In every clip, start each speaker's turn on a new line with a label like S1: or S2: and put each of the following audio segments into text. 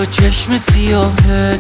S1: چشم سیاهت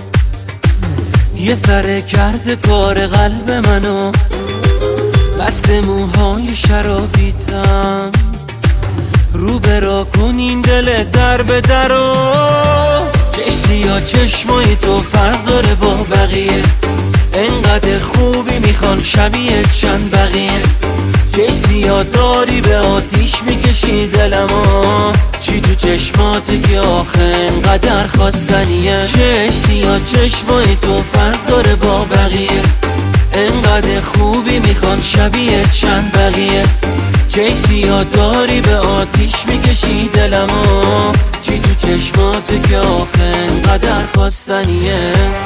S1: یه سره کرده کار قلب منو، مست موهای شرابیتم رو برا کن این دل در به درو. سیاه چشمای تو فرق داره با بقیه، انقدر خوبی میخوان شبیه چند بقیه. سیاه داری به آتیش میکشی دلمو، چی تو چشماته که آخه انقدر خواستنیه. سیاه چشمای تو فرق داره با بقیه، انقدر خوبی میخوان شبیه چند بقیه. سیاه داری به آتیش میکشی دلمو، چی تو چشماته که آخه انقدر خواستنیه.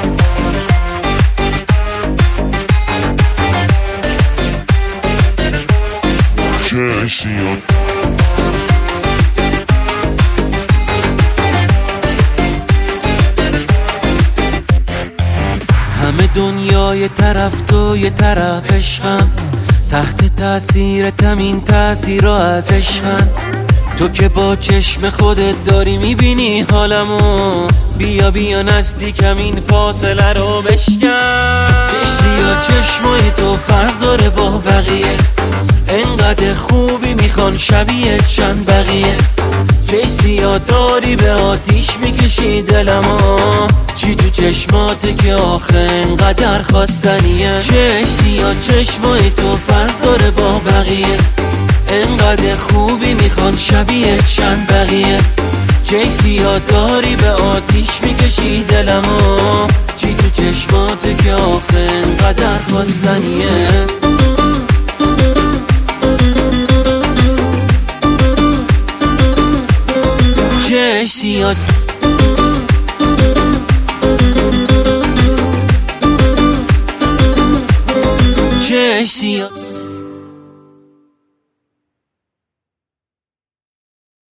S1: همه دنیا یه طرف تو یه طرف عشقم، تحت تأثیرتم این تأثیرها از عشقم. تو که با چشم خودت داری میبینی حالمو، بیا بیا نزدیکم این فاصله رو بشکن. سیاه چشمای تو فرق داره با بقیه، انقدر خوبی میخوان شبیه چند بقیه. سیاه داری به آتیش میکشی دلمو، چی تو چشماته که آخه انقدر خواستنیه. سیاه چشمای تو فرق داره با بقیه، انقدر خوبی میخوان شبیه چند بقیه. سیاه داری به آتیش میکشی دلمو، چی تو چشماته که آخه انقدر خواستنیه. سیاه